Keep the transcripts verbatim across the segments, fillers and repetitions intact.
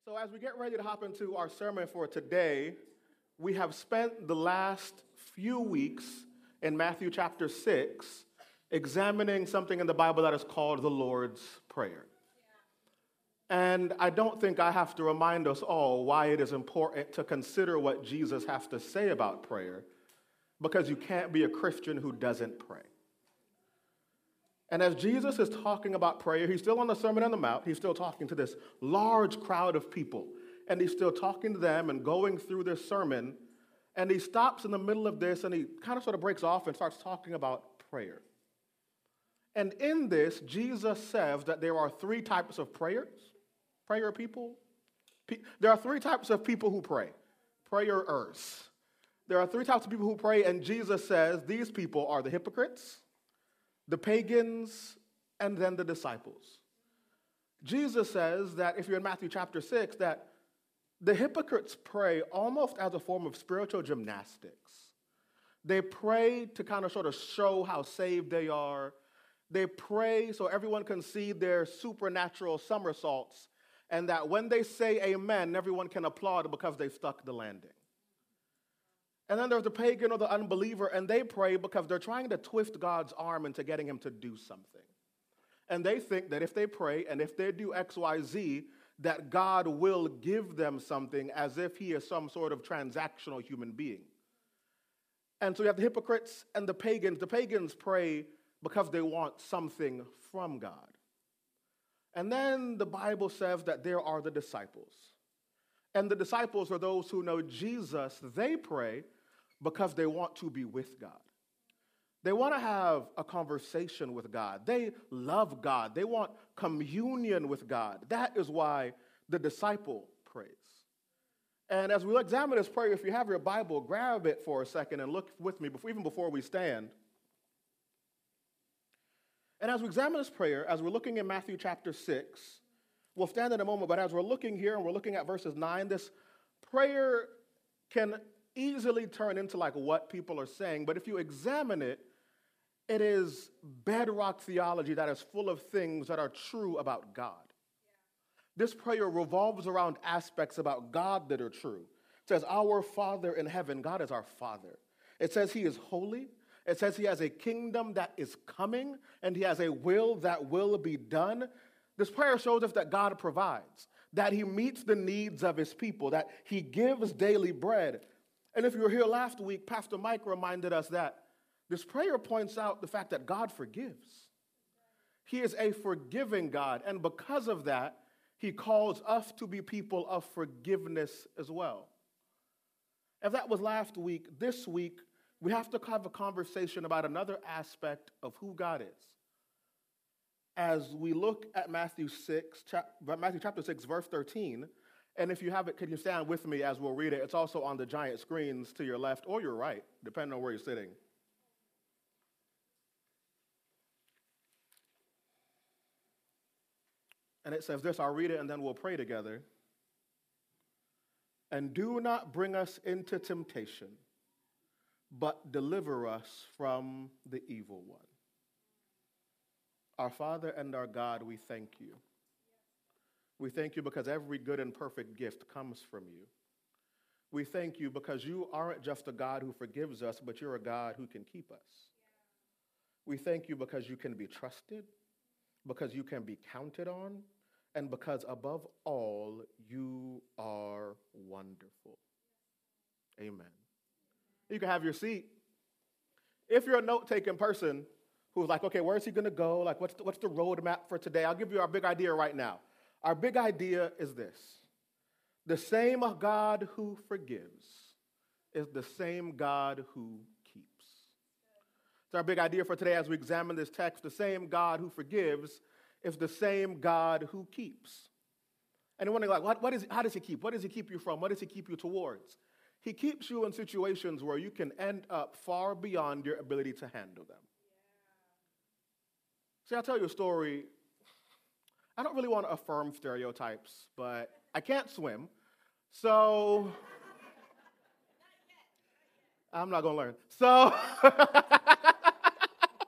So as we get ready to hop into our sermon for today, we have spent the last few weeks in Matthew chapter six examining something in the Bible that is called the Lord's Prayer. And I don't think I have to remind us all why it is important to consider what Jesus has to say about prayer, because you can't be a Christian who doesn't pray. And as Jesus is talking about prayer, he's still on the Sermon on the Mount. He's still talking to this large crowd of people. And he's still talking to them and going through this sermon. And he stops in the middle of this and he kind of sort of breaks off and starts talking about prayer. And in this, Jesus says that there are three types of prayers. Prayer people. There are three types of people who pray. Prayerers. There are three types of people who pray, and Jesus says these people are the hypocrites, the pagans, and then the disciples. Jesus says that if you're in Matthew chapter six, that the hypocrites pray almost as a form of spiritual gymnastics. They pray to kind of sort of show how saved they are. They pray so everyone can see their supernatural somersaults, and that when they say amen, everyone can applaud because they stuck the landing. And then there's the pagan or the unbeliever, and they pray because they're trying to twist God's arm into getting him to do something. And they think that if they pray and if they do X, Y, Z, that God will give them something as if he is some sort of transactional human being. And so you have the hypocrites and the pagans. The pagans pray because they want something from God. And then the Bible says that there are the disciples. And the disciples are those who know Jesus. They pray because they want to be with God. They want to have a conversation with God. They love God. They want communion with God. That is why the disciple prays. And as we examine this prayer, if you have your Bible, grab it for a second and look with me, before, even before we stand. And as we examine this prayer, as we're looking in Matthew chapter six, we'll stand in a moment, but as we're looking here and we're looking at verses nine, this prayer can easily turn into like what people are saying, but if you examine it, it is bedrock theology that is full of things that are true about God. Yeah. This prayer revolves around aspects about God that are true. It says, our Father in heaven, God is our Father. It says he is holy. It says he has a kingdom that is coming, and he has a will that will be done. This prayer shows us that God provides, that he meets the needs of his people, that he gives daily bread. And if you were here last week, Pastor Mike reminded us that this prayer points out the fact that God forgives. He is a forgiving God, and because of that, he calls us to be people of forgiveness as well. If that was last week, this week, we have to have a conversation about another aspect of who God is. As we look at Matthew six, chap- Matthew chapter six, verse thirteen, and if you have it, can you stand with me as we'll read it? It's also on the giant screens to your left or your right, depending on where you're sitting. And it says this, I'll read it and then we'll pray together. And do not bring us into temptation, but deliver us from the evil one. Our Father and our God, we thank you. We thank you because every good and perfect gift comes from you. We thank you because you aren't just a God who forgives us, but you're a God who can keep us. We thank you because you can be trusted, because you can be counted on, and because above all, you are wonderful. Amen. You can have your seat. If you're a note-taking person who's like, okay, where is he going to go? Like, what's the, what's the roadmap for today? I'll give you our big idea right now. Our big idea is this. The same God who forgives is the same God who keeps. It's our big idea for today as we examine this text. The same God who forgives is the same God who keeps. And you're wondering, like, what, what is, how does he keep? What does he keep you from? What does he keep you towards? He keeps you in situations where you can end up far beyond your ability to handle them. Yeah. See, I'll tell you a story. I don't really want to affirm stereotypes, but I can't swim. So, I'm not going to learn. So,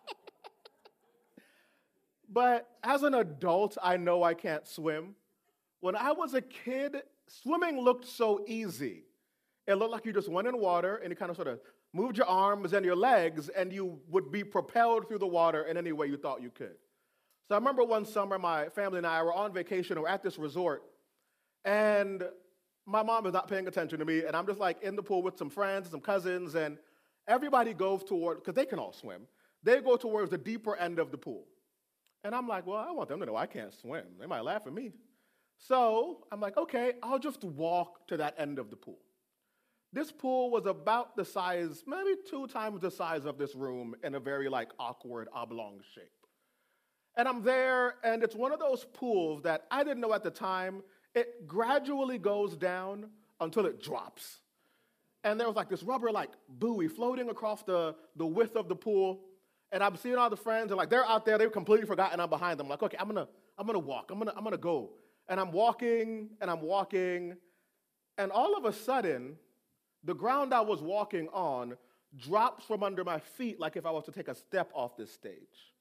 but as an adult, I know I can't swim. When I was a kid, swimming looked so easy. It looked like you just went in water and you kind of sort of moved your arms and your legs and you would be propelled through the water in any way you thought you could. So I remember one summer, my family and I were on vacation or at this resort, and my mom is not paying attention to me, and I'm just like in the pool with some friends, some cousins, and everybody goes toward, because they can all swim, they go towards the deeper end of the pool. And I'm like, well, I want them to know I can't swim. They might laugh at me. So I'm like, okay, I'll just walk to that end of the pool. This pool was about the size, maybe two times the size of this room in a very like awkward oblong shape. And I'm there, and it's one of those pools that I didn't know at the time, it gradually goes down until it drops. And there was like this rubber like buoy floating across the, the width of the pool. And I'm seeing all the friends, and like they're out there, they've completely forgotten I'm behind them. I'm like, okay, I'm gonna, I'm gonna walk, I'm gonna, I'm gonna go. And I'm walking, and I'm walking, and all of a sudden, the ground I was walking on drops from under my feet like if I was to take a step off this stage.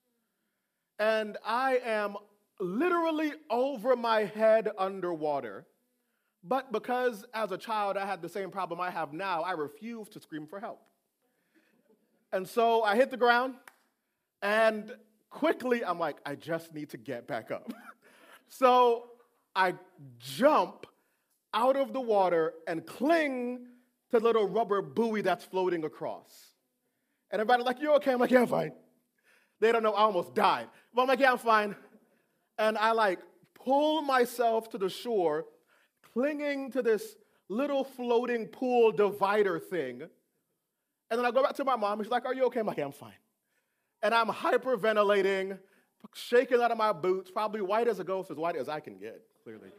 And I am literally over my head underwater. But because as a child I had the same problem I have now, I refused to scream for help. And so I hit the ground, and quickly I'm like, I just need to get back up. So I jump out of the water and cling to the little rubber buoy that's floating across. And everybody's like, you okay? I'm like, yeah, I'm fine. They don't know I almost died. But I'm like, yeah, I'm fine. And I like pull myself to the shore, clinging to this little floating pool divider thing. And then I go back to my mom, and she's like, are you okay? I'm like, yeah, I'm fine. And I'm hyperventilating, shaking out of my boots, probably white as a ghost, as white as I can get, clearly.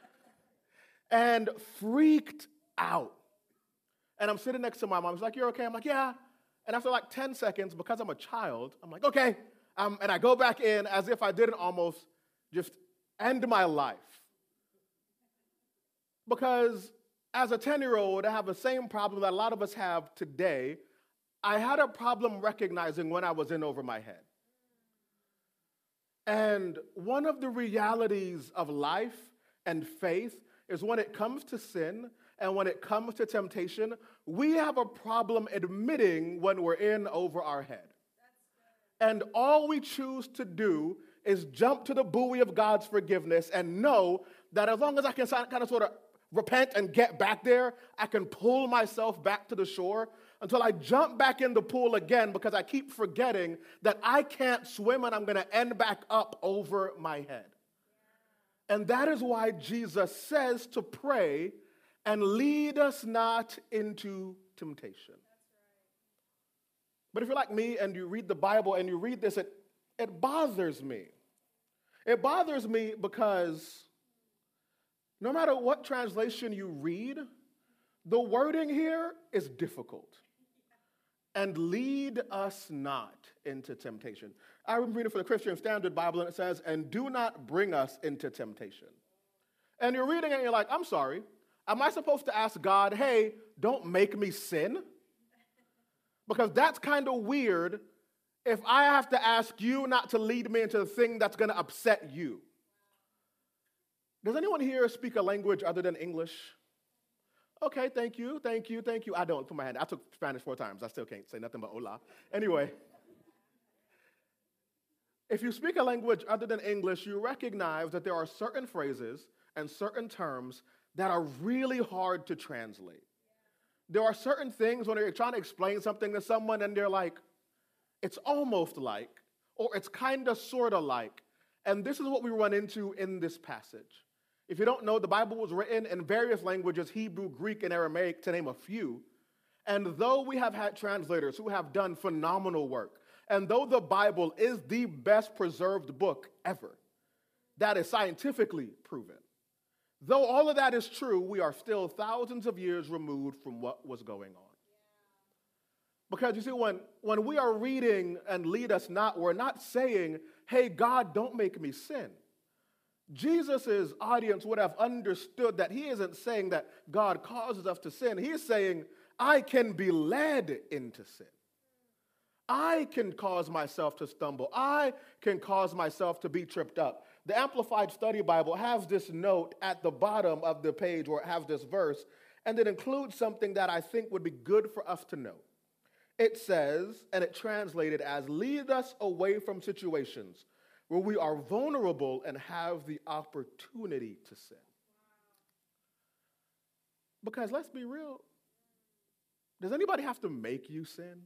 And freaked out. And I'm sitting next to my mom. She's like, you're okay? I'm like, yeah. And after like ten seconds, because I'm a child, I'm like, okay. Um, and I go back in as if I didn't almost just end my life. Because as a ten-year-old, I have the same problem that a lot of us have today. I had a problem recognizing when I was in over my head. And one of the realities of life and faith is when it comes to sin and when it comes to temptation, we have a problem admitting when we're in over our head. And all we choose to do is jump to the buoy of God's forgiveness and know that as long as I can kind of sort of repent and get back there, I can pull myself back to the shore until I jump back in the pool again because I keep forgetting that I can't swim and I'm going to end back up over my head. And that is why Jesus says to pray and lead us not into temptation. But if you're like me and you read the Bible and you read this, it, it bothers me. It bothers me because no matter what translation you read, the wording here is difficult. And lead us not into temptation. I'm reading for the Christian Standard Bible, and it says, and do not bring us into temptation. And you're reading it, and you're like, I'm sorry. Am I supposed to ask God, hey, don't make me sin? Because that's kind of weird if I have to ask you not to lead me into the thing that's going to upset you. Does anyone here speak a language other than English? Okay, thank you, thank you, thank you. I don't put my hand. I took Spanish four times. I still can't say nothing but hola. Anyway, if you speak a language other than English, you recognize that there are certain phrases and certain terms that are really hard to translate. There are certain things when you're trying to explain something to someone and they're like, it's almost like, or it's kind of, sort of like. And this is what we run into in this passage. If you don't know, the Bible was written in various languages, Hebrew, Greek, and Aramaic, to name a few. And though we have had translators who have done phenomenal work, and though the Bible is the best preserved book ever, that is scientifically proven, though all of that is true, we are still thousands of years removed from what was going on. Because you see, when, when we are reading and lead us not, we're not saying, hey, God, don't make me sin. Jesus' audience would have understood that he isn't saying that God causes us to sin. He is saying, I can be led into sin. I can cause myself to stumble. I can cause myself to be tripped up. The Amplified Study Bible has this note at the bottom of the page where it has this verse, and it includes something that I think would be good for us to know. It says, and it translated as, lead us away from situations where we are vulnerable and have the opportunity to sin. Because let's be real, does anybody have to make you sin?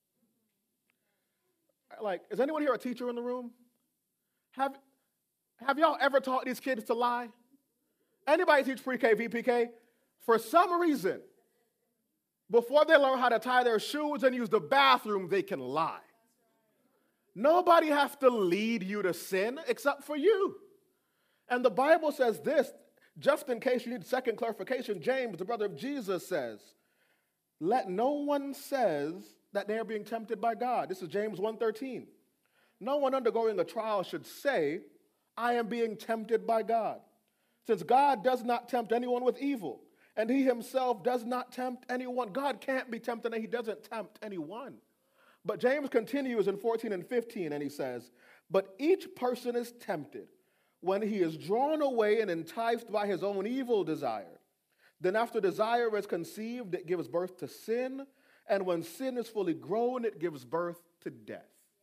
Like, is anyone here a teacher in the room? Have, have y'all ever taught these kids to lie? Anybody teach pre-K, V P K? For some reason, before they learn how to tie their shoes and use the bathroom, they can lie. Nobody has to lead you to sin except for you. And the Bible says this, just in case you need second clarification, James, the brother of Jesus, says, let no one says that they are being tempted by God. This is James one thirteen. No one undergoing a trial should say, I am being tempted by God. Since God does not tempt anyone with evil, and he himself does not tempt anyone. God can't be tempted, and he doesn't tempt anyone. But James continues in fourteen and fifteen, and he says, but each person is tempted when he is drawn away and enticed by his own evil desire. Then after desire is conceived, it gives birth to sin, and when sin is fully grown, it gives birth to death.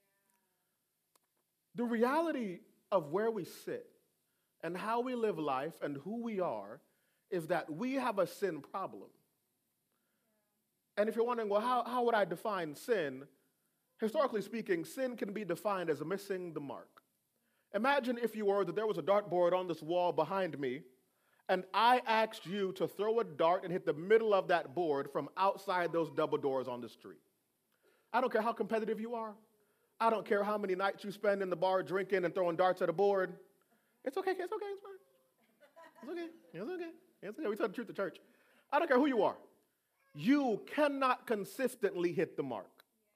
The reality of where we sit and how we live life and who we are is that we have a sin problem. And if you're wondering, well, how, how would I define sin? Historically speaking, sin can be defined as missing the mark. Imagine, if you were, that there was a dartboard on this wall behind me, and I asked you to throw a dart and hit the middle of that board from outside those double doors on the street. I don't care how competitive you are. I don't care how many nights you spend in the bar drinking and throwing darts at a board. It's okay, it's okay, it's fine. It's okay, it's okay, it's okay. We tell the truth to church. I don't care who you are. You cannot consistently hit the mark.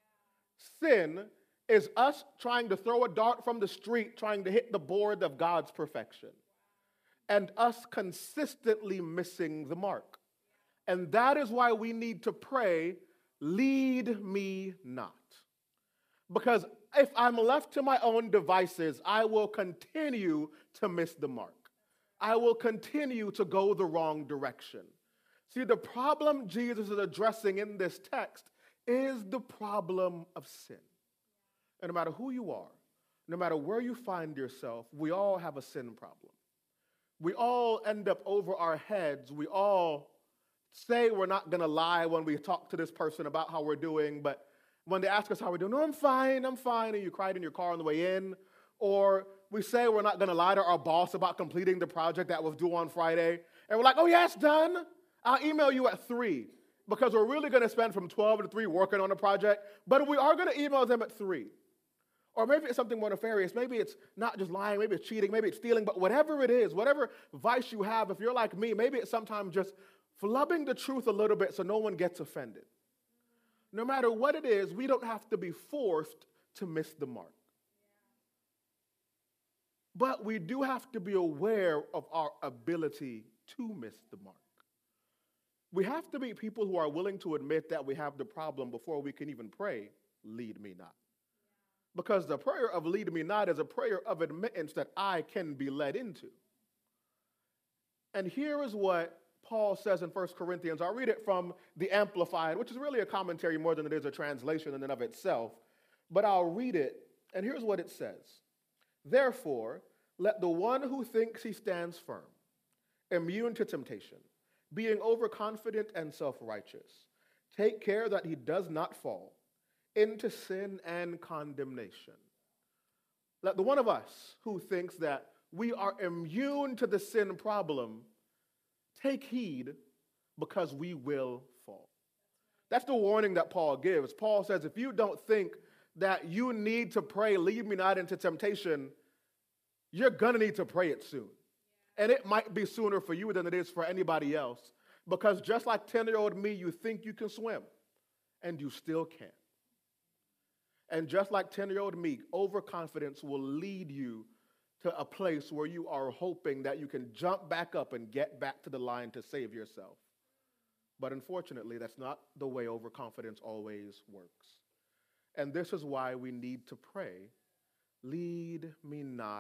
Sin is us trying to throw a dart from the street, trying to hit the board of God's perfection, and us consistently missing the mark. And that is why we need to pray, lead me not. Because if I'm left to my own devices, I will continue to miss the mark. I will continue to go the wrong direction. See, the problem Jesus is addressing in this text is the problem of sin. And no matter who you are, no matter where you find yourself, we all have a sin problem. We all end up over our heads. We all say we're not going to lie when we talk to this person about how we're doing, but when they ask us how we're doing, no, I'm fine, I'm fine, and you cried in your car on the way in. Or we say we're not going to lie to our boss about completing the project that was due on Friday, and we're like, oh, yeah, it's done. I'll email you at three, because we're really going to spend from twelve to three working on the project, but we are going to email them at three. Or maybe it's something more nefarious. Maybe it's not just lying, maybe it's cheating, maybe it's stealing, but whatever it is, whatever vice you have, if you're like me, maybe it's sometimes just flubbing the truth a little bit so no one gets offended. No matter what it is, we don't have to be forced to miss the mark. But we do have to be aware of our ability to miss the mark. We have to be people who are willing to admit that we have the problem before we can even pray, lead me not. Because the prayer of lead me not is a prayer of admittance that I can be led into. And here is what Paul says in First Corinthians. I'll read it from the Amplified, which is really a commentary more than it is a translation in and of itself. But I'll read it, and here's what it says. Therefore, let the one who thinks he stands firm, immune to temptation, being overconfident and self-righteous, take care that he does not fall into sin and condemnation. Let the one of us who thinks that we are immune to the sin problem take heed, because we will fall. That's the warning that Paul gives. Paul says, if you don't think that you need to pray, lead me not into temptation, you're going to need to pray it soon. And it might be sooner for you than it is for anybody else, because just like ten-year-old me, you think you can swim, and you still can't. And just like ten-year-old me, overconfidence will lead you to a place where you are hoping that you can jump back up and get back to the line to save yourself. But unfortunately, that's not the way overconfidence always works. And this is why we need to pray, lead me not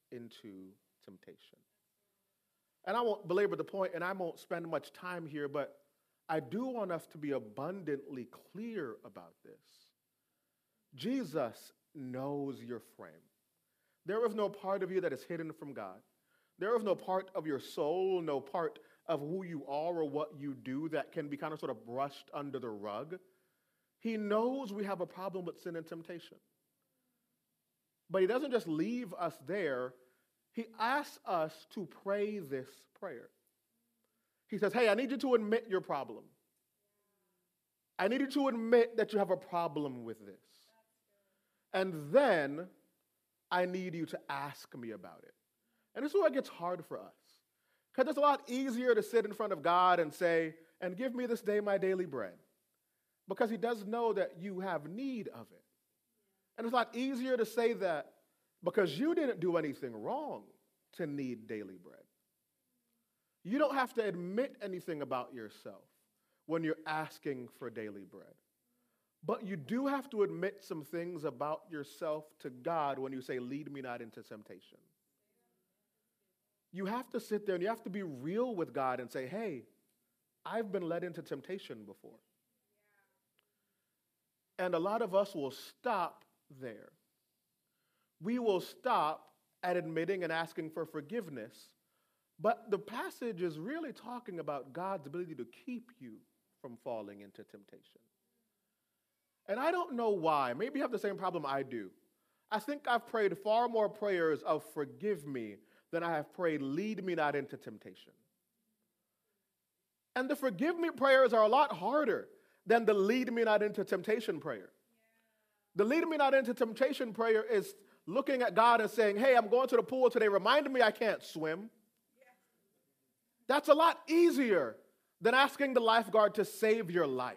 into temptation. And I won't belabor the point, and I won't spend much time here, but I do want us to be abundantly clear about this. Jesus knows your frame. There is no part of you that is hidden from God. There is no part of your soul, no part of who you are or what you do that can be kind of sort of brushed under the rug. He knows we have a problem with sin and temptation. But he doesn't just leave us there. He asks us to pray this prayer. He says, hey, I need you to admit your problem. I need you to admit that you have a problem with this. And then I need you to ask me about it. And this is where it gets hard for us. Because it's a lot easier to sit in front of God and say, and give me this day my daily bread. Because he does know that you have need of it. And it's a lot easier to say that because you didn't do anything wrong to need daily bread. You don't have to admit anything about yourself when you're asking for daily bread. But you do have to admit some things about yourself to God when you say, lead me not into temptation. You have to sit there and you have to be real with God and say, hey, I've been led into temptation before. And a lot of us will stop there. We will stop at admitting and asking for forgiveness. But the passage is really talking about God's ability to keep you from falling into temptation. And I don't know why. Maybe you have the same problem I do. I think I've prayed far more prayers of forgive me than I have prayed lead me not into temptation. And the forgive me prayers are a lot harder than the lead me not into temptation prayer. The lead me not into temptation prayer is looking at God and saying, hey, I'm going to the pool today. Remind me I can't swim. That's a lot easier than asking the lifeguard to save your life.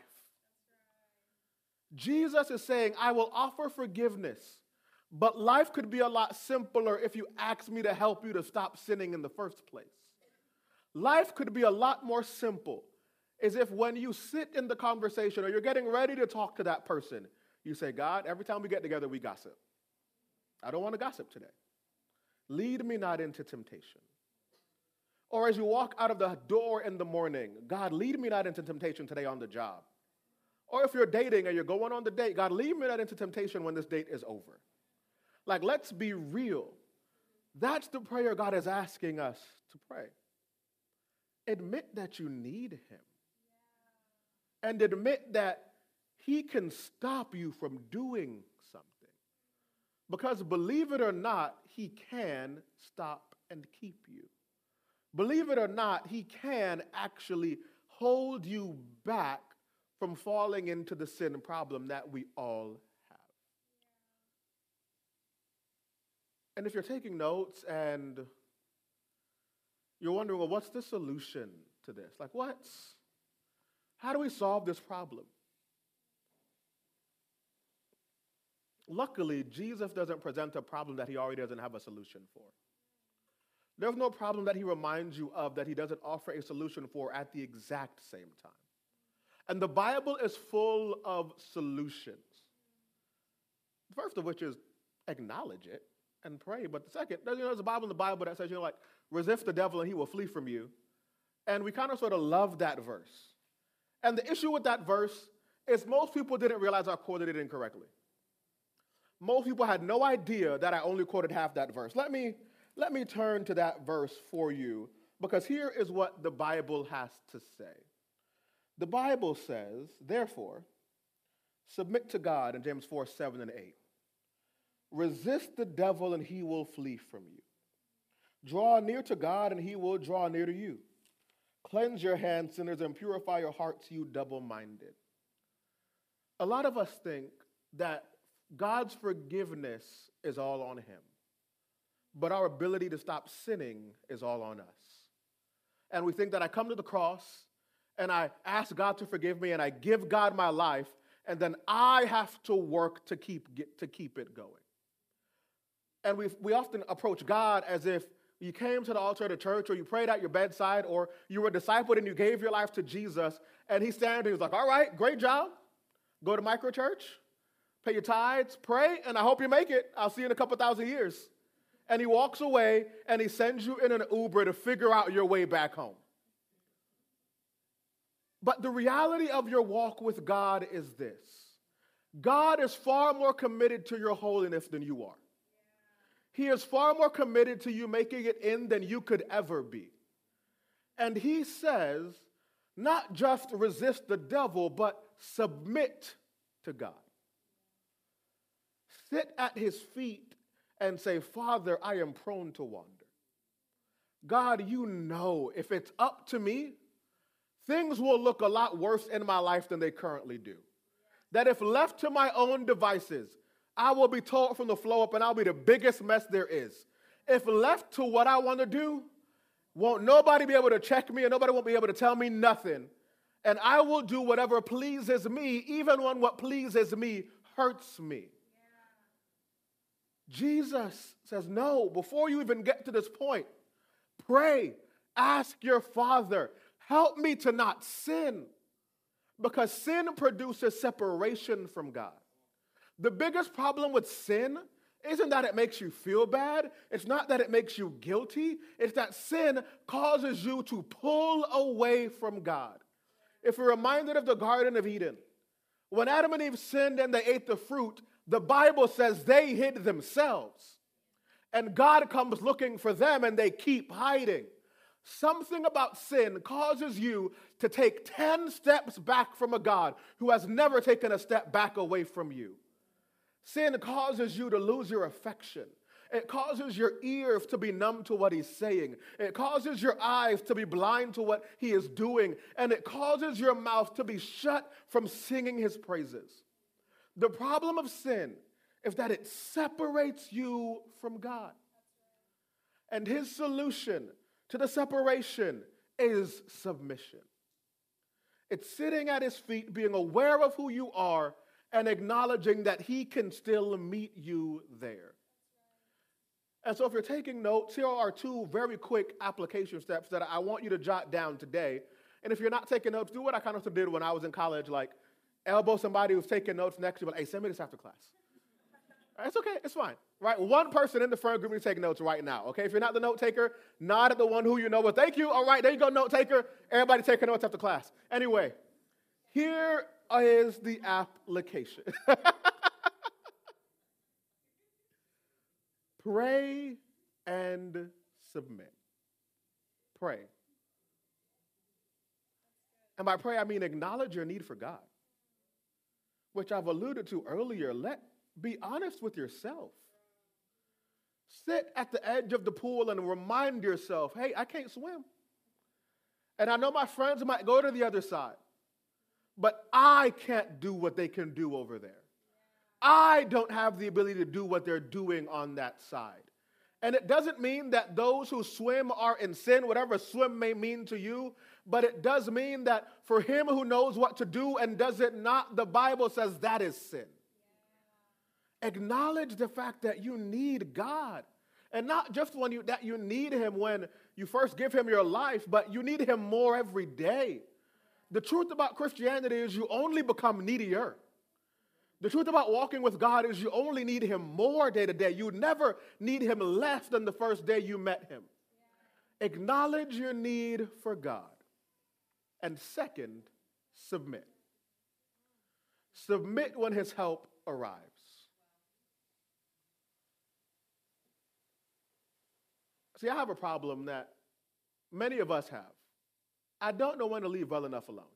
Jesus is saying, I will offer forgiveness, but life could be a lot simpler if you ask me to help you to stop sinning in the first place. Life could be a lot more simple as if when you sit in the conversation or you're getting ready to talk to that person, you say, God, every time we get together, we gossip. I don't want to gossip today. Lead me not into temptation. Or as you walk out of the door in the morning, God, lead me not into temptation today on the job. Or if you're dating and you're going on the date, God, lead me not into temptation when this date is over. Like, let's be real. That's the prayer God is asking us to pray. Admit that you need him. And admit that he can stop you from doing something. Because believe it or not, he can stop and keep you. Believe it or not, he can actually hold you back from falling into the sin problem that we all have. And if you're taking notes and you're wondering, well, what's the solution to this? Like, what's, how do we solve this problem? Luckily, Jesus doesn't present a problem that he already doesn't have a solution for. There's no problem that he reminds you of that he doesn't offer a solution for at the exact same time. And the Bible is full of solutions. The first of which is acknowledge it and pray. But the second, you know, there's a Bible in the Bible that says, you know, like, resist the devil and he will flee from you. And we kind of sort of love that verse. And the issue with that verse is most people didn't realize I quoted it incorrectly. Most people had no idea that I only quoted half that verse. Let me, let me turn to that verse for you, because here is what the Bible has to say. The Bible says, therefore, submit to God in James four, seven, and eight. Resist the devil and he will flee from you. Draw near to God and he will draw near to you. Cleanse your hands, sinners, and purify your hearts, you double-minded. A lot of us think that God's forgiveness is all on him, but our ability to stop sinning is all on us. And we think that I come to the cross and I ask God to forgive me and I give God my life, and then I have to work to keep, get, to keep it going. And we we often approach God as if you came to the altar at a church, or you prayed at your bedside, or you were discipled and you gave your life to Jesus, and he's standing there, he's like, all right, great job. Go to microchurch, pay your tithes, pray, and I hope you make it. I'll see you in a couple thousand years. and he walks away and he sends you in an Uber to figure out your way back home. But the reality of your walk with God is this. God is far more committed to your holiness than you are. He is far more committed to you making it in than you could ever be. And he says, not just resist the devil, but submit to God. Sit at his feet and say, Father, I am prone to wander. God, you know if it's up to me, things will look a lot worse in my life than they currently do. That if left to my own devices, I will be taught from the flow up and I'll be the biggest mess there is. If left to what I want to do, won't nobody be able to check me and nobody won't be able to tell me nothing. And I will do whatever pleases me, even when what pleases me hurts me. Yeah. Jesus says, no, before you even get to this point, pray, ask your Father, help me to not sin. Because sin produces separation from God. The biggest problem with sin isn't that it makes you feel bad. It's not that it makes you guilty. It's that sin causes you to pull away from God. If you're reminded of the Garden of Eden, when Adam and Eve sinned and they ate the fruit, the Bible says they hid themselves. And God comes looking for them and they keep hiding. Something about sin causes you to take ten steps back from a God who has never taken a step back away from you. Sin causes you to lose your affection. It causes your ears to be numb to what he's saying. It causes your eyes to be blind to what he is doing. And it causes your mouth to be shut from singing his praises. The problem of sin is that it separates you from God. And his solution to the separation is submission. It's sitting at his feet, being aware of who you are, and acknowledging that he can still meet you there. And so if you're taking notes, here are two very quick application steps that I want you to jot down today. And if you're not taking notes, do what I kind of did when I was in college, like elbow somebody who's taking notes next to you, but hey, send me this after class. It's okay, it's fine, right? One person in the front group is taking notes right now, okay? If you're not the note taker, nod at the one who you know, well, thank you, all right, there you go, note taker. Everybody taking notes after class. Anyway, here is the application. Pray and submit. Pray. And by pray, I mean acknowledge your need for God, which I've alluded to earlier. Let Be honest with yourself. Sit at the edge of the pool and remind yourself, hey, I can't swim. And I know my friends might go to the other side, but I can't do what they can do over there. I don't have the ability to do what they're doing on that side. And it doesn't mean that those who swim are in sin, whatever swim may mean to you, but it does mean that for him who knows what to do and does it not, the Bible says that is sin. Acknowledge the fact that you need God. And not just when you that you need him when you first give him your life, but you need him more every day. The truth about Christianity is you only become needier. The truth about walking with God is you only need him more day to day. You never need him less than the first day you met him. Yeah. Acknowledge your need for God. And second, submit. Submit when his help arrives. See, I have a problem that many of us have. I don't know when to leave well enough alone.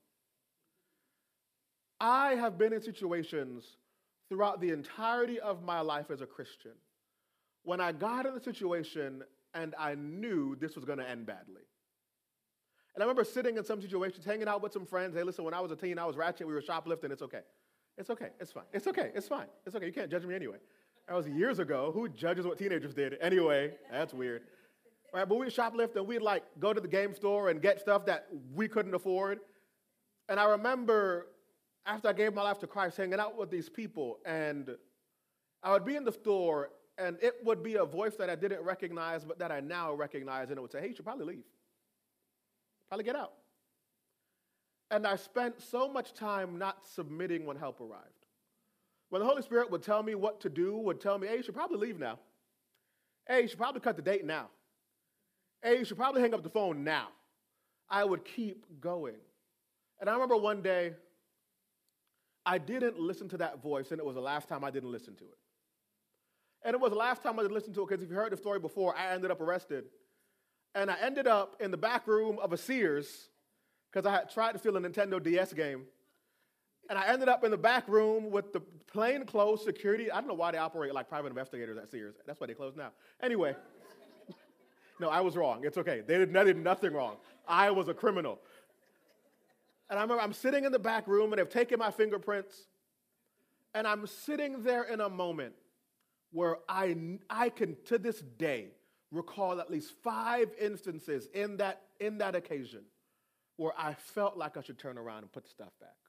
I have been in situations throughout the entirety of my life as a Christian when I got in a situation and I knew this was going to end badly. And I remember sitting in some situations, hanging out with some friends. Hey, listen, when I was a teen, I was ratchet. We were shoplifting. It's okay. It's okay. It's fine. It's okay. It's fine. It's okay. You can't judge me anyway. That was years ago. Who judges what teenagers did? Anyway, that's weird. All right, but we'd shoplift and we'd like go to the game store and get stuff that we couldn't afford. And I remember after I gave my life to Christ, hanging out with these people, and I would be in the store, and it would be a voice that I didn't recognize, but that I now recognize, and it would say, hey, you should probably leave. Probably get out. And I spent so much time not submitting when help arrived. When the Holy Spirit would tell me what to do, would tell me, hey, you should probably leave now. Hey, you should probably cut the date now. Hey, you should probably hang up the phone now. I would keep going. And I remember one day, I didn't listen to that voice, and it was the last time I didn't listen to it. And it was the last time I didn't listen to it because if you heard the story before, I ended up arrested. And I ended up in the back room of a Sears because I had tried to steal a Nintendo D S game. And I ended up in the back room with the plainclothes security. I don't know why they operate like private investigators at Sears. That's why they closed now. Anyway, no, I was wrong. It's okay. They did, they did nothing wrong. I was a criminal. And I remember I'm sitting in the back room, and they've taken my fingerprints. And I'm sitting there in a moment where I, I can, to this day, recall at least five instances in that, in that occasion where I felt like I should turn around and put the stuff back.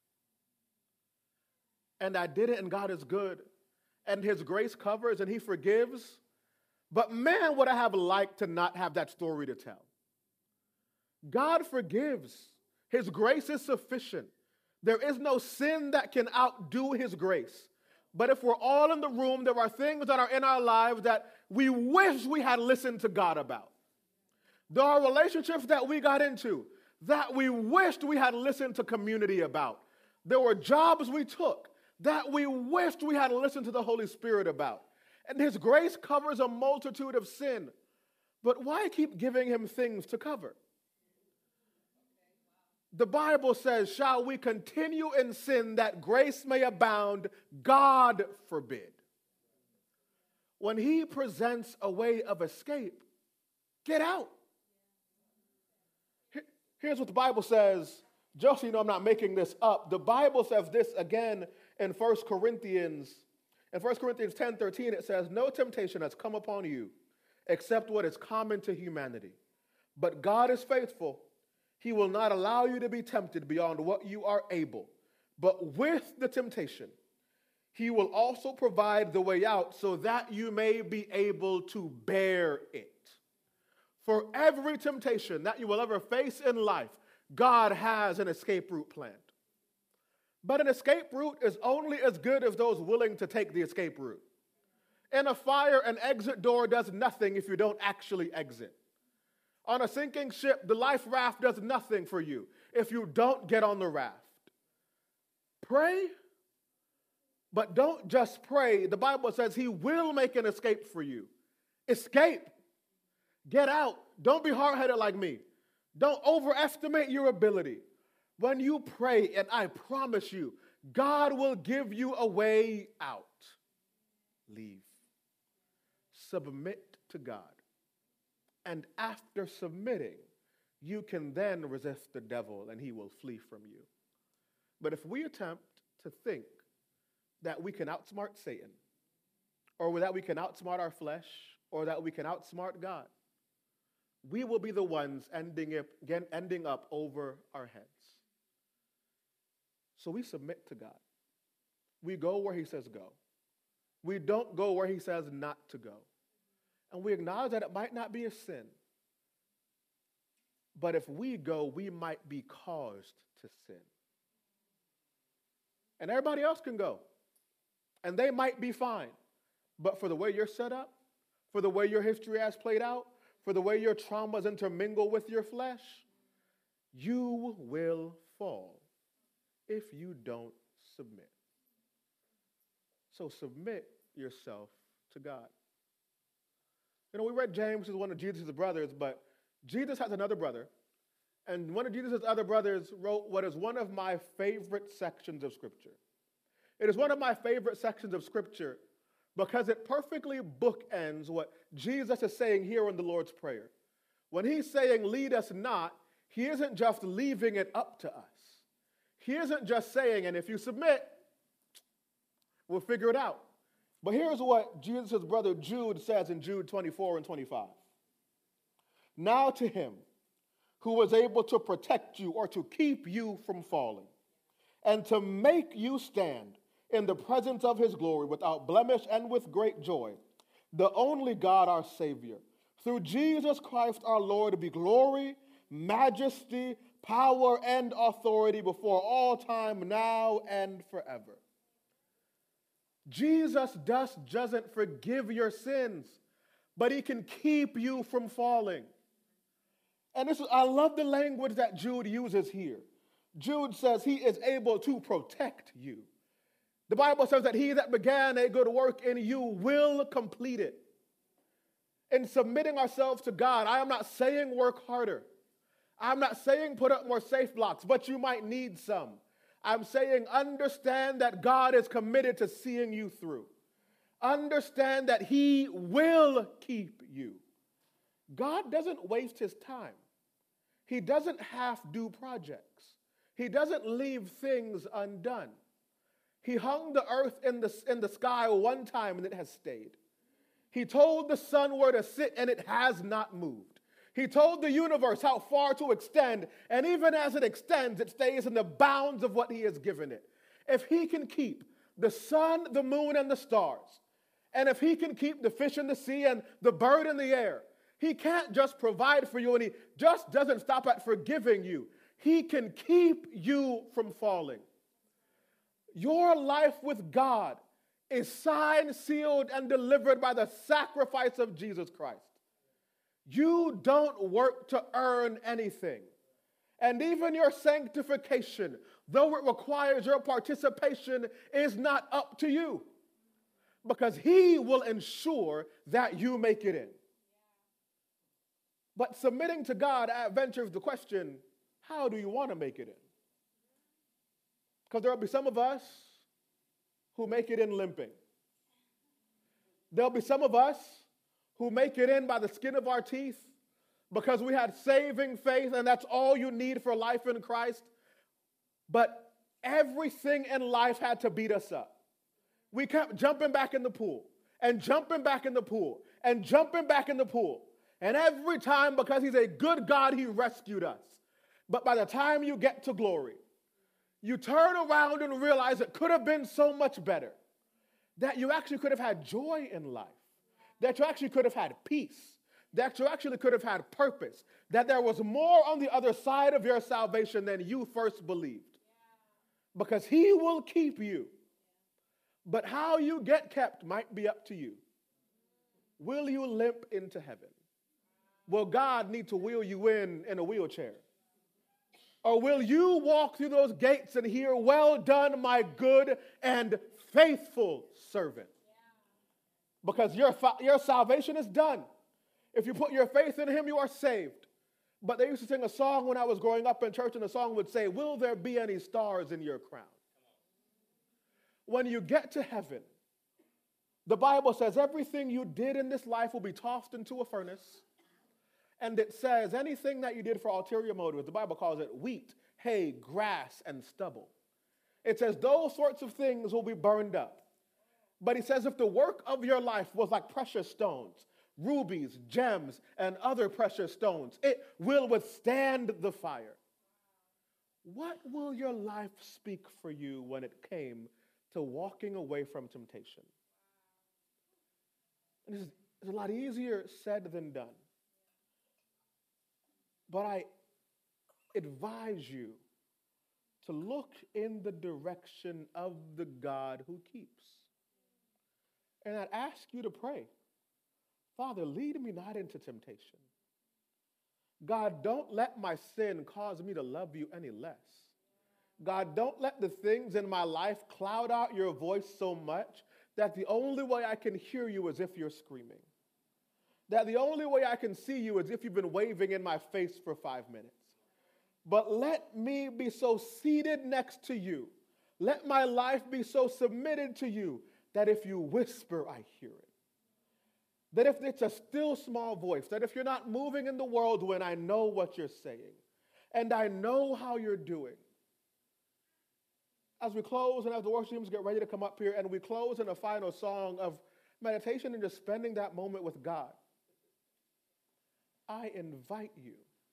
And I did it, and God is good. And his grace covers, and he forgives. But man, would I have liked to not have that story to tell. God forgives. His grace is sufficient. There is no sin that can outdo his grace. But if we're all in the room, there are things that are in our lives that we wish we had listened to God about. There are relationships that we got into that we wished we had listened to community about. There were jobs we took that we wished we had listened to the Holy Spirit about. And his grace covers a multitude of sin. But why keep giving him things to cover? The Bible says, shall we continue in sin that grace may abound? God forbid. When he presents a way of escape, get out. Here's what the Bible says. Just so you know I'm not making this up. The Bible says this again in First Corinthians. In First Corinthians ten thirteen, it says, no temptation has come upon you except what is common to humanity. But God is faithful. He will not allow you to be tempted beyond what you are able. But with the temptation, he will also provide the way out so that you may be able to bear it. For every temptation that you will ever face in life, God has an escape route planned. But an escape route is only as good as those willing to take the escape route. In a fire, an exit door does nothing if you don't actually exit. On a sinking ship, the life raft does nothing for you if you don't get on the raft. Pray, but don't just pray. The Bible says he will make an escape for you. Escape. Get out. Don't be hard-headed like me. Don't overestimate your ability. When you pray, and I promise you, God will give you a way out. Leave. Submit to God. And after submitting, you can then resist the devil and he will flee from you. But if we attempt to think that we can outsmart Satan, or that we can outsmart our flesh, or that we can outsmart God, we will be the ones ending up, again, ending up over our heads. So we submit to God. We go where he says go. We don't go where he says not to go. And we acknowledge that it might not be a sin. But if we go, we might be caused to sin. And everybody else can go. And they might be fine. But for the way you're set up, for the way your history has played out, for the way your traumas intermingle with your flesh, you will fall if you don't submit. So submit yourself to God. You know, we read James, who's one of Jesus' brothers, but Jesus has another brother. And one of Jesus' other brothers wrote what is one of my favorite sections of Scripture. It is one of my favorite sections of Scripture because it perfectly bookends what Jesus is saying here in the Lord's Prayer. When he's saying, lead us not, he isn't just leaving it up to us. He isn't just saying, and if you submit, we'll figure it out. But here's what Jesus' brother Jude says in Jude twenty-four and twenty-five. Now to him who was able to protect you or to keep you from falling, and to make you stand in the presence of his glory without blemish and with great joy, the only God our Savior, through Jesus Christ our Lord, be glory, majesty, power, and authority before all time, now and forever. Jesus just doesn't forgive your sins, but he can keep you from falling. And this is, I love the language that Jude uses here. Jude says he is able to protect you. The Bible says that he that began a good work in you will complete it. In submitting ourselves to God, I am not saying work harder. I'm not saying put up more safe blocks, but you might need some. I'm saying understand that God is committed to seeing you through. Understand that he will keep you. God doesn't waste his time. He doesn't half-do projects. He doesn't leave things undone. He hung the earth in the, in the sky one time and it has stayed. He told the sun where to sit and it has not moved. He told the universe how far to extend, and even as it extends, it stays in the bounds of what he has given it. If he can keep the sun, the moon, and the stars, and if he can keep the fish in the sea and the bird in the air, he can't just provide for you, and he just doesn't stop at forgiving you. He can keep you from falling. Your life with God is signed, sealed, and delivered by the sacrifice of Jesus Christ. You don't work to earn anything. And even your sanctification, though it requires your participation, is not up to you. Because he will ensure that you make it in. But submitting to God ventures the question, how do you want to make it in? Because there will be some of us who make it in limping. There'll be some of us who make it in by the skin of our teeth because we had saving faith and that's all you need for life in Christ. But everything in life had to beat us up. We kept jumping back in the pool and jumping back in the pool and jumping back in the pool. And every time, because he's a good God, he rescued us. But by the time you get to glory, you turn around and realize it could have been so much better. That you actually could have had joy in life. That you actually could have had peace. That you actually could have had purpose. That there was more on the other side of your salvation than you first believed. Because he will keep you. But how you get kept might be up to you. Will you limp into heaven? Will God need to wheel you in in a wheelchair? Or will you walk through those gates and hear, well done, my good and faithful servant? Because your, your salvation is done. If you put your faith in him, you are saved. But they used to sing a song when I was growing up in church, and the song would say, will there be any stars in your crown? When you get to heaven, the Bible says everything you did in this life will be tossed into a furnace. And it says anything that you did for ulterior motives, the Bible calls it wheat, hay, grass, and stubble. It says those sorts of things will be burned up. But he says if the work of your life was like precious stones, rubies, gems, and other precious stones, it will withstand the fire. What will your life speak for you when it came to walking away from temptation? And this is it's a lot easier said than done. But I advise you to look in the direction of the God who keeps. And I'd ask you to pray, Father, lead me not into temptation. God, don't let my sin cause me to love you any less. God, don't let the things in my life cloud out your voice so much that the only way I can hear you is if you're screaming. That the only way I can see you is if you've been waving in my face for five minutes. But let me be so seated next to you. Let my life be so submitted to you that if you whisper, I hear it. That if it's a still small voice, that if you're not moving in the world when I know what you're saying, and I know how you're doing. As we close and as the worship teams get ready to come up here, and we close in a final song of meditation and just spending that moment with God, I invite you.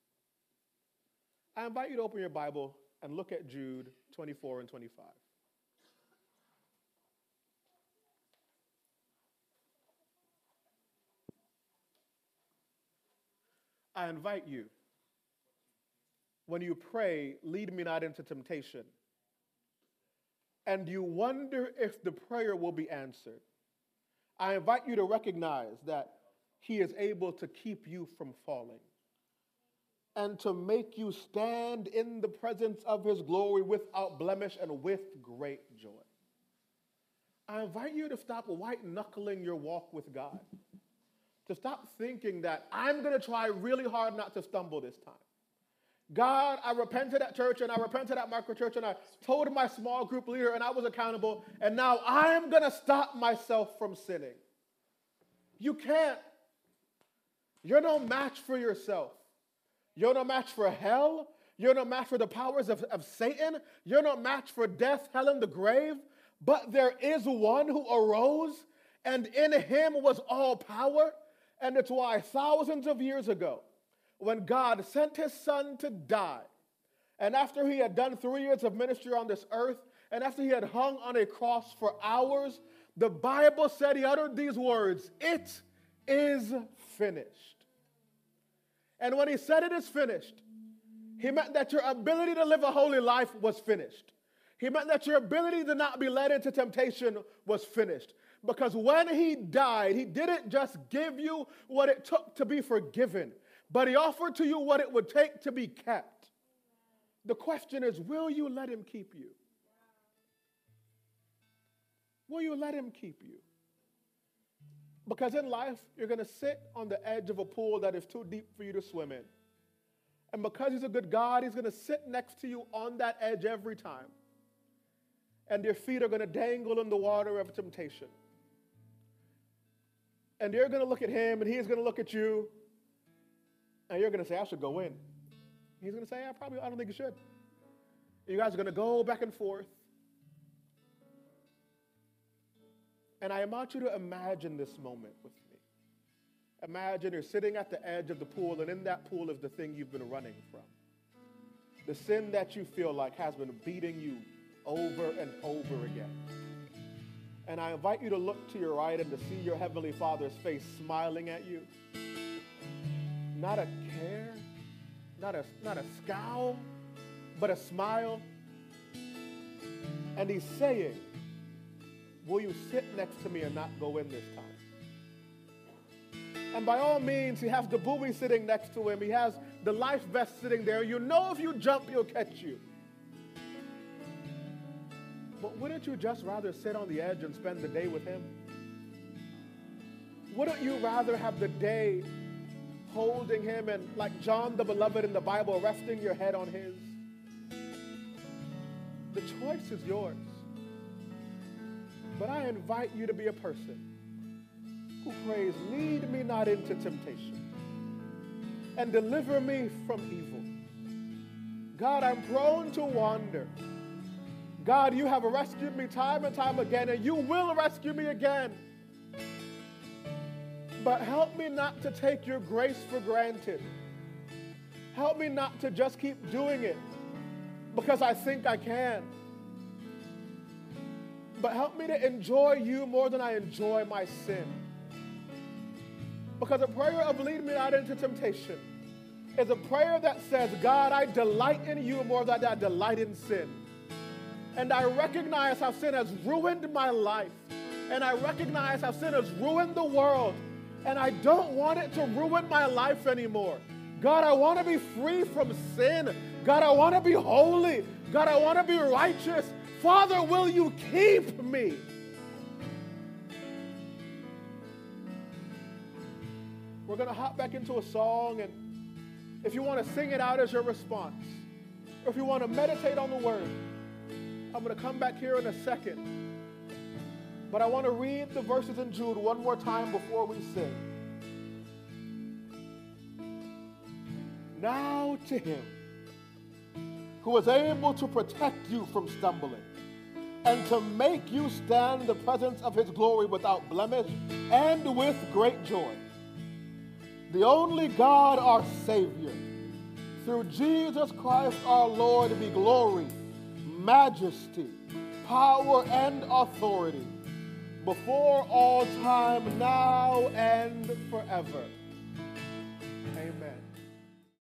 I invite you to open your Bible and look at Jude twenty-four and twenty-five. I invite you, when you pray, lead me not into temptation, and you wonder if the prayer will be answered, I invite you to recognize that he is able to keep you from falling and to make you stand in the presence of his glory without blemish and with great joy. I invite you to stop white-knuckling your walk with God, to stop thinking that I'm going to try really hard not to stumble this time. God, I repented at church, and I repented at micro church, and I told my small group leader, and I was accountable, and now I'm going to stop myself from sinning. You can't. You're no match for yourself. You're no match for hell. You're no match for the powers of, of Satan. You're no match for death, hell, and the grave. But there is one who arose, and in him was all power. And it's why thousands of years ago, when God sent his son to die, and after he had done three years of ministry on this earth, and after he had hung on a cross for hours, the Bible said he uttered these words, "It is finished." And when he said it is finished, he meant that your ability to live a holy life was finished. He meant that your ability to not be led into temptation was finished. Because when he died, he didn't just give you what it took to be forgiven, but he offered to you what it would take to be kept. The question is, will you let him keep you? Will you let him keep you? Because in life, you're going to sit on the edge of a pool that is too deep for you to swim in. And because he's a good God, he's going to sit next to you on that edge every time. And your feet are going to dangle in the water of temptation. And you're going to look at him, and he's going to look at you, and you're going to say, I should go in. He's going to say, I probably, I don't think you should. You guys are going to go back and forth. And I want you to imagine this moment with me. Imagine you're sitting at the edge of the pool, and in that pool is the thing you've been running from. The sin that you feel like has been beating you over and over again. And I invite you to look to your right and to see your Heavenly Father's face smiling at you. Not a care, not a, not a scowl, but a smile. And he's saying, will you sit next to me and not go in this time? And by all means, he has the buoy sitting next to him. He has the life vest sitting there. You know if you jump, he'll catch you. But wouldn't you just rather sit on the edge and spend the day with him? Wouldn't you rather have the day holding him and, like John the Beloved in the Bible, resting your head on his? The choice is yours. But I invite you to be a person who prays, lead me not into temptation and deliver me from evil. God, I'm prone to wander. God, you have rescued me time and time again, and you will rescue me again. But help me not to take your grace for granted. Help me not to just keep doing it because I think I can. But help me to enjoy you more than I enjoy my sin. Because a prayer of lead me not into temptation is a prayer that says, God, I delight in you more than I delight in sin. And I recognize how sin has ruined my life. And I recognize how sin has ruined the world. And I don't want it to ruin my life anymore. God, I want to be free from sin. God, I want to be holy. God, I want to be righteous. Father, will you keep me? We're going to hop back into a song, and if you want to sing it out as your response, or if you want to meditate on the word, I'm going to come back here in a second. But I want to read the verses in Jude one more time before we sing. Now to him who is able to protect you from stumbling and to make you stand in the presence of his glory without blemish and with great joy. The only God, our Savior, through Jesus Christ our Lord, be glory, majesty, power, and authority before all time, now and forever.